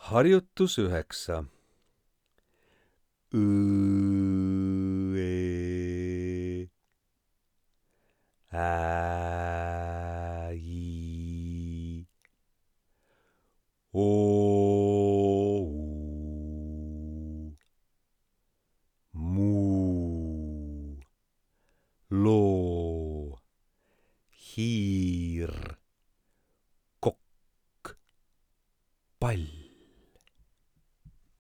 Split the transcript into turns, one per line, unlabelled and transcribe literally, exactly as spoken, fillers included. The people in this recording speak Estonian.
Harjutus üheksa. Õ, e, ä, i, o, u, mu, loo, hiir, kokk, pall.